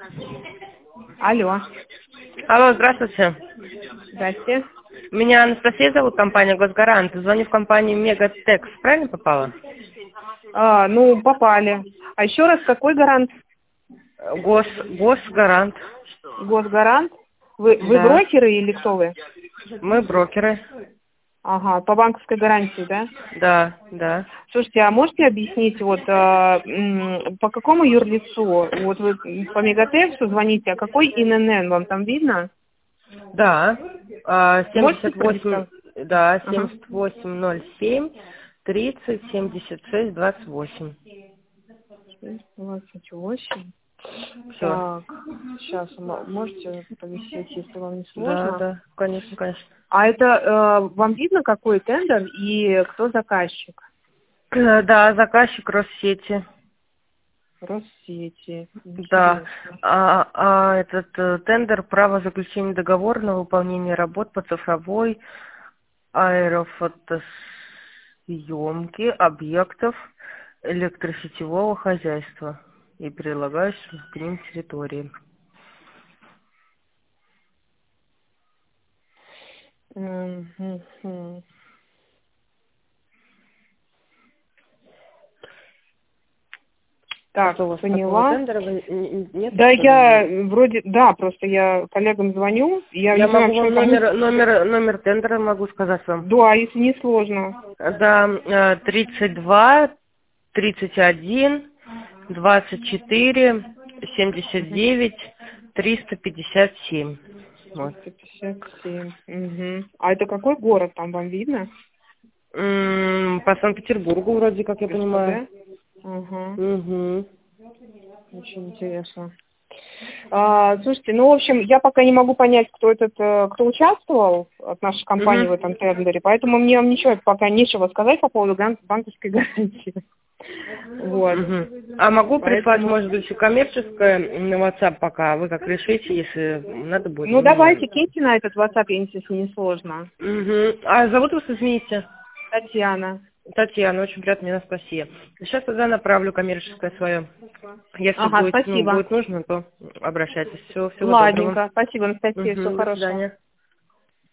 Алло. Алло, здравствуйте. Здрасте. Меня Анастасия зовут, компания «Госгарант». Звоню в компанию «Мегатекс». Правильно попала? Ну, попали. А еще раз, какой гарант? Госгарант. Госгарант? Вы Да. брокеры или кто вы? Мы брокеры. Ага, по банковской гарантии, да? Да, да. Слушайте, а можете объяснить, вот по какому юрлицу? Вот вы по Мегатексу звоните, а какой ИНН вам там видно? Да. Можете 78, сказать? да, Ага. 7807 30 76 28. 28. Все. Так, сейчас можете повисеть, если вам не Да, сложно. да, конечно, конечно. А это вам видно, какой тендер и кто заказчик? Да, заказчик Россети. Россети. Да, Интересно. этот тендер право заключения договора на выполнение работ по цифровой аэрофотосъемке объектов электросетевого хозяйства и прилагающих к ним территории. Мгм. Так, Что у вас такого поняла. тендера нет? Да, Что ли? я вроде, да, просто я коллегам звоню, я Я не знаю, могу вообще вам кому... номер тендера могу сказать вам. Да, если не сложно. Да, 32 31 24 Мгм. 79 357. Вот. 157. Мгм. А это какой город там вам видно? По Санкт-Петербургу вроде, как я понимаю. СПБ? Ага, Угу. очень интересно. Слушайте, ну, в общем, я пока не могу понять, кто участвовал от нашей компании в этом тендере, поэтому мне вам ничего пока нечего сказать по поводу банковской гарантии. Вот. А могу прислать, Поэтому, может быть, и коммерческое на WhatsApp пока, вы как решите, если надо будет ну, мне. давайте киньте на этот WhatsApp, если не сложно. А зовут вас, извините? Татьяна. Татьяна, очень приятно, Анастасия. Сейчас тогда направлю коммерческое свое. Если Ага, будет, спасибо. будет нужно, то обращайтесь. Всего доброго. Ладненько. Спасибо, Анастасия. Всего До хорошего. свидания.